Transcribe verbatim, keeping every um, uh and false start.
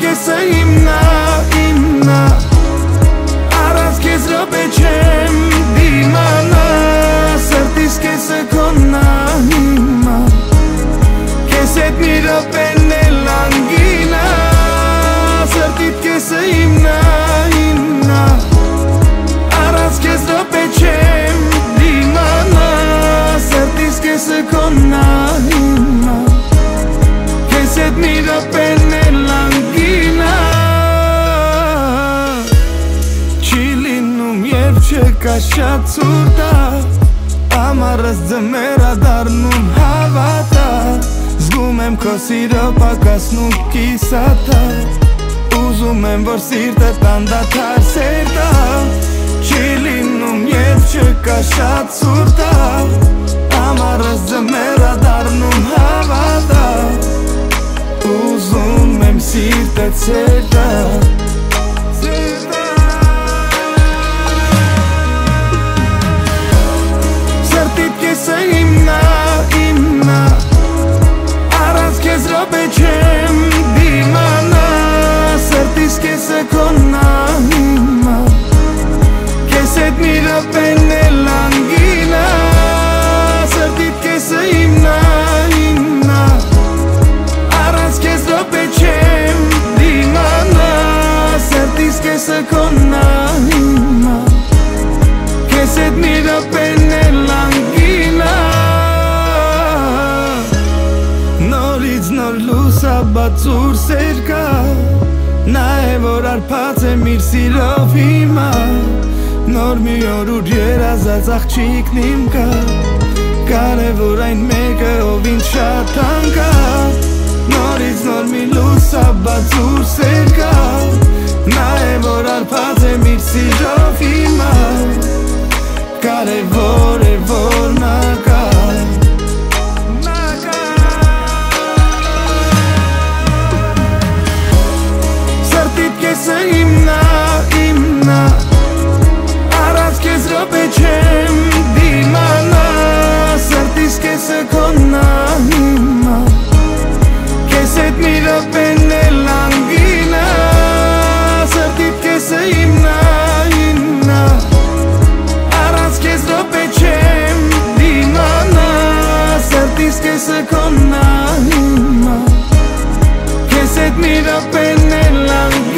քեսը հիմնա, հիմնա Առանց քեզ րոպե չեմ դիմանա Սրտիս քեսը քոննա հիմա Քեզ հետ մի րոպեն էլ անգինա Սրտիդ քեսը հիմնա, հիմնա Առանց քեզ րոպե չեմ դիմանա Սրտիս քեսը քոննա հիմա Քեզ հետ մի րոպեն էլ անգինա Չկա շատ ցուրտ Ամառս ձմեռա դառնում հավատա Զգում եմ քո սիրո պակասն ու կիսատա Ուզում եմ որ սիրտդ անդադար սեր տա Չի լինում երբ չկա շատ ցուրտ Ամառս ձմեռա դառնում հավատա Ուզում եմ սիրտդ սեր տա Քեսը հիմնա, հիմնա Առանց քեզ րոպե չեմ դիմանա Սրտիս քեսը քոննա հիմա Քեզ հետ մի րոպեն էլ անգինա Սրտիդ քեսը հիմնա, հիմնա Առանց քեզ րոպե չեմ դիմանա Սրտիս քեսը քոննա հիմա Քեզ հետ մի րոպեն էլ անգինա Նորից նոր լուսաբացուր սեր կա Նա է որ արփած եմ իր սիրով հիմա Նոր մի օր ուր երազած աղջիկն իմ կա Կարևոր այն մեկը ով ինձ շատ հանգա Նորից նոր մի լուսաբացուր սեր կա Նա է որ արփած եմ իր սիրով հիմա Կարևոր է որ նա կա Սրտիդ քեսը հիմնա, հիմնա Առանց քեզ րոպե չեմ դիմանա Սրտիս քեսը քոննա հիմա Քեզ հետ մի րոպեն էլ անգինա Սրտիդ քեսը հիմնա, հիմնա Քեզ րոպե չեմ դիմանա Սրտիս քեսը քոննա հիմա Քեզ հետ մի րոպեն էլ անգինա